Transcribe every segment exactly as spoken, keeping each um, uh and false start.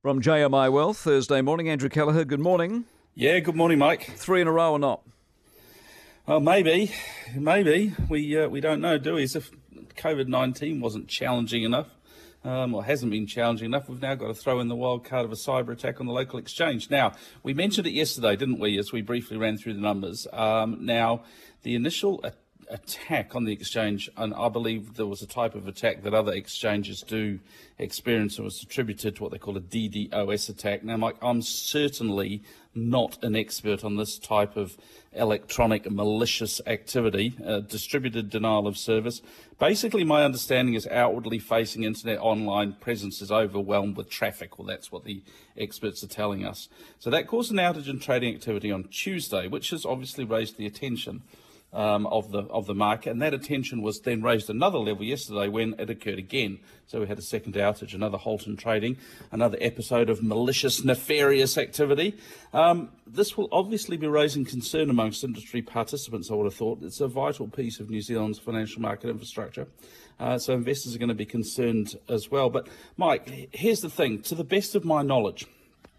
From J M I Wealth, Thursday morning, Andrew Kelleher, good morning. Yeah, good morning, Mike. Three in a row or not? Well, maybe, maybe. We uh, we don't know, do we? As if COVID nineteen wasn't challenging enough, um, or hasn't been challenging enough, we've now got to throw in the wild card of a cyber attack on the local exchange. Now, we mentioned it yesterday, didn't we, as we briefly ran through the numbers. Um, now, the initial a- attack on the exchange, and I believe there was a type of attack that other exchanges do experience, and was attributed to what they call a D DoS attack. Now, Mike, I'm certainly not an expert on this type of electronic malicious activity, uh, distributed denial of service. Basically, my understanding is outwardly facing internet online presence is overwhelmed with traffic. Well, that's what the experts are telling us. So that caused an outage in trading activity on Tuesday, which has obviously raised the attention Um, of the of the market, and that attention was then raised another level yesterday when it occurred again. So we had a second outage, another halt in trading, another episode of malicious, nefarious activity. Um, this will obviously be raising concern amongst industry participants, I would have thought. It's a vital piece of New Zealand's financial market infrastructure, uh, so investors are going to be concerned as well. But Mike, here's the thing, to the best of my knowledge,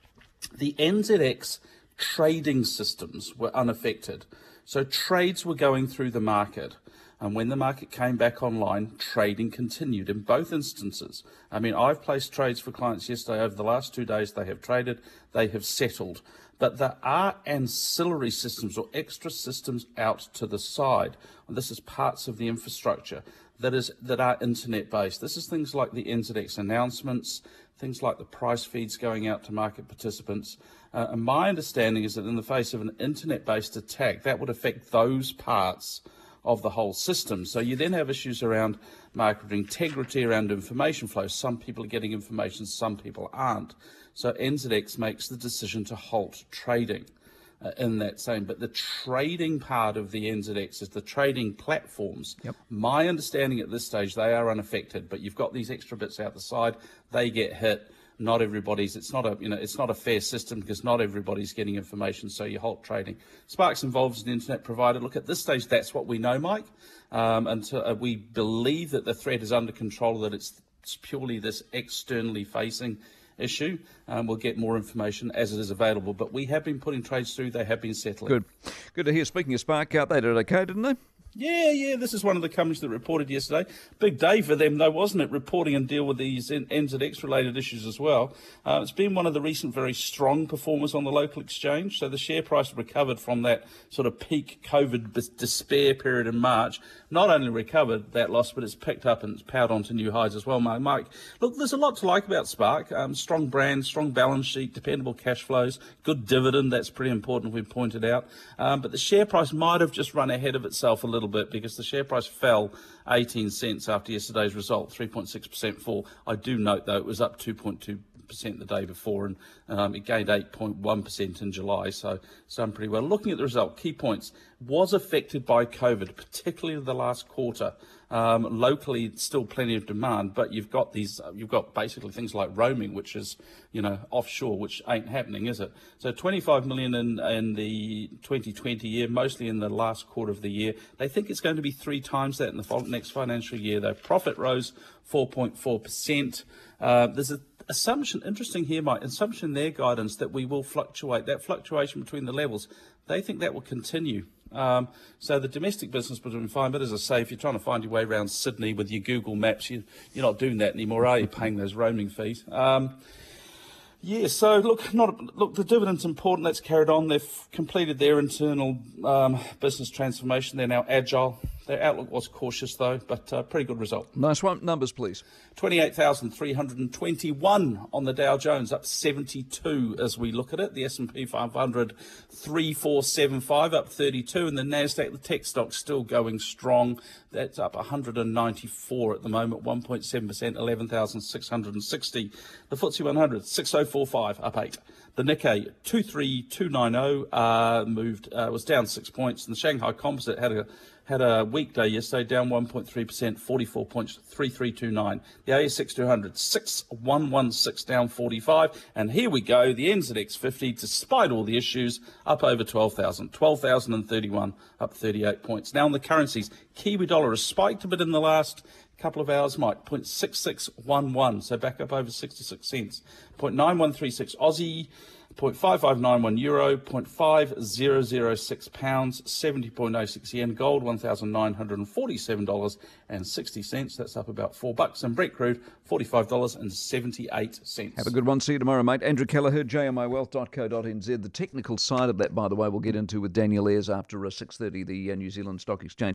the N Z X trading systems were unaffected. So trades were going through the market, and when the market came back online, trading continued in both instances. I mean, I've placed trades for clients yesterday. Over the last two days, they have traded, they have settled. But there are ancillary systems or extra systems out to the side. And this is parts of the infrastructure that is that are internet-based. This is things like the N Z X announcements, things like the price feeds going out to market participants. Uh, and my understanding is that in the face of an internet-based attack, that would affect those parts of the whole system. So you then have issues around market integrity, around information flow. Some people are getting information, some people aren't. So N Z X makes the decision to halt trading uh, in that same. But the trading part of the N Z X is the trading platforms. Yep. My understanding at this stage, they are unaffected, but you've got these extra bits out the side, they get hit. Not everybody's, it's not a, you know, it's not a fair system because not everybody's getting information, so you halt trading. Sparks involves an internet provider. Look, at this stage, that's what we know, Mike. Um, and so, uh, we believe that the threat is under control, that it's, it's purely this externally facing issue. Um, we'll get more information as it is available, but we have been putting trades through, they have been settling. Good. Good to hear. Speaking of Spark, uh, they did okay, didn't they? Yeah, yeah, this is one of the companies that reported yesterday. Big day for them, though, wasn't it, reporting and deal with these N Z X-related issues as well. Uh, it's been one of the recent very strong performers on the local exchange, so the share price recovered from that sort of peak COVID despair period in March. Not only recovered that loss, but it's picked up and it's powered onto new highs as well, Mike. Mike, look, there's a lot to like about Spark. Um, strong brand, strong balance sheet, dependable cash flows, good dividend, that's pretty important, we pointed out. Um, but the share price might have just run ahead of itself a little bit because the share price fell eighteen cents after yesterday's result, three point six percent fall. I do note, though, it was up two point two percent the day before, and um, it gained eight point one percent in July, so it's done pretty well. Looking at the result, key points, was affected by COVID, particularly the last quarter. Um, locally, still plenty of demand, but you've got these, uh, you've got basically things like roaming, which is, you know, offshore, which ain't happening, is it? So twenty-five million in, in the twenty twenty year, mostly in the last quarter of the year. They think it's going to be three times that in the next financial year, though. Profit rose four point four percent. Uh, there's a assumption, interesting here, Mike, assumption in their guidance that we will fluctuate, that fluctuation between the levels, they think that will continue. Um, so the domestic business will be fine, but as I say, if you're trying to find your way around Sydney with your Google Maps, you, you're not doing that anymore, are you, paying those roaming fees? Um, Yeah, so look, not look. The dividend's important. That's carried on. They've completed their internal um, business transformation. They're now agile. Their outlook was cautious, though, but uh, pretty good result. Nice one. Numbers, please. twenty-eight thousand three hundred twenty-one on the Dow Jones, up seventy-two as we look at it. The S and P five hundred, three four seven five, up thirty-two. And the NASDAQ, the tech stock's still going strong. That's up one hundred ninety-four at the moment, one point seven percent, eleven thousand six hundred sixty. The F T S E one hundred, six oh four five, up eight. The Nikkei, two three two nine oh, uh, moved, uh, was down six points. And the Shanghai Composite had a had a weekday yesterday, down one point three percent, forty-four points, three three two nine. The A S X two hundred, six one one six, down forty-five. And here we go, the N Z X fifty, despite all the issues, up over twelve thousand, twelve thousand thirty-one, up thirty-eight points. Now on the currencies, Kiwi dollar has spiked a bit in the last couple of hours, Mike, zero point six six one one, so back up over sixty-six cents. zero point nine one three six Aussie, zero point five five nine one euro, zero point five zero zero six pounds, seventy point oh six yen. Gold, one thousand nine hundred forty-seven dollars and sixty cents. That's up about four bucks. And Brent crude, forty-five dollars and seventy-eight cents. Have a good one. See you tomorrow, mate. Andrew Kelleher, j m i wealth dot co dot n z. The technical side of that, by the way, we'll get into with Daniel Ayres after uh, six thirty, the uh, New Zealand Stock Exchange.